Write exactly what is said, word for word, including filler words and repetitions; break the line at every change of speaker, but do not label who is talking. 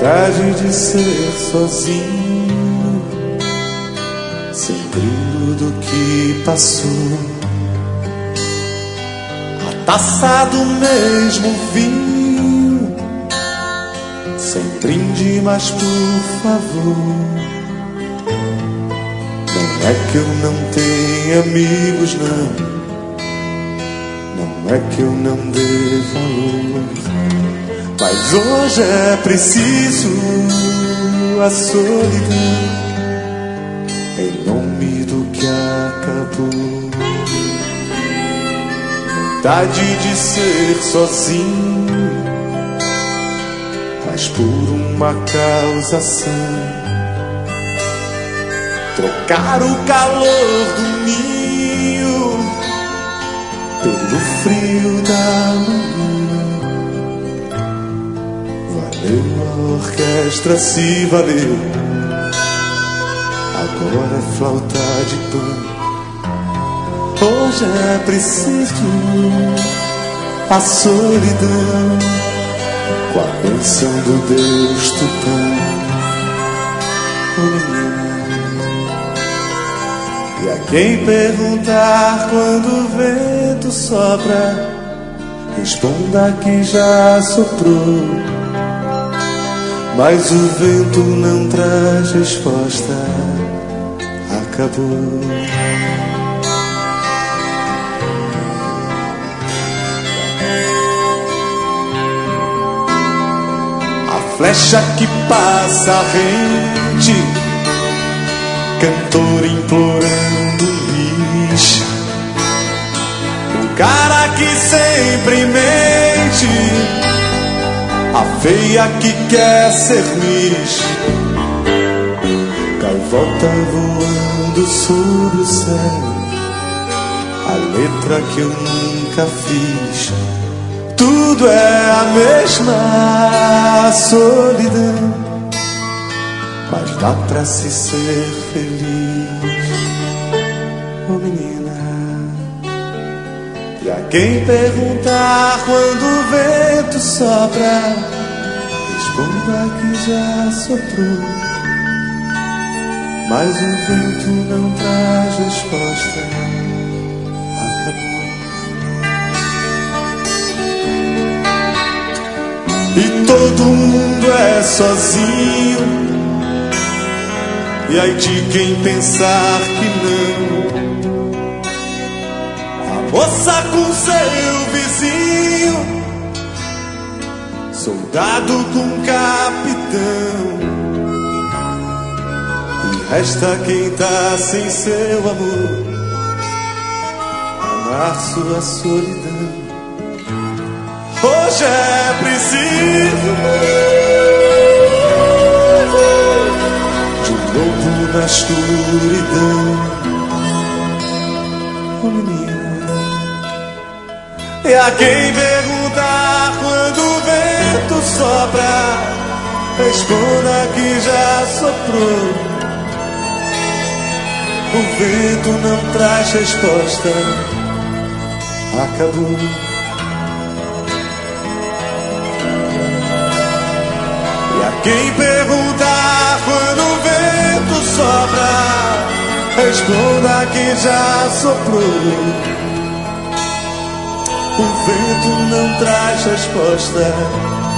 Vontade de ser sozinho, sem brilho do que passou. A taça do mesmo vinho, sem brinde, mas por favor. Não é que eu não tenha amigos, não. Não é que eu não dê valor, mas hoje é preciso a solidão em nome do que acabou. Vontade de ser sozinho, mas por uma causa sã. Trocar o calor do ninho pelo frio da manhã. Valeu a orquestra, se valeu. Agora é flauta de pan. Hoje é preciso a solidão com a bênção do Deus Tupã. Oh, menina, e a quem perguntar quando o vento sopra, responda que já soprou, mas o vento não traz resposta, acabou. A flecha que passa rente, cantor implorando lixo. O cara que sempre mente, a feia que quer ser miss. Gaivota voando sobre o céu, a letra que eu nunca fiz. Tudo é a mesma solidão, mas dá pra se ser feliz. Oh, menina, e a quem perguntar quando o vento sopra, responda que já soprou, mas o vento não traz resposta, acabou. E todo mundo é sozinho, e aí de quem pensar que não. A moça com seu vizinho, soldado com capitão, e resta quem tá sem seu amor, amar sua solidão. Hoje é preciso de um lobo na escuridão. Oh, menina, e a quem perguntar quando o vento sopra, responda que já soprou. O vento não traz resposta, acabou. Quem perguntar quando o vento sopra, responda que já soprou. O vento não traz resposta,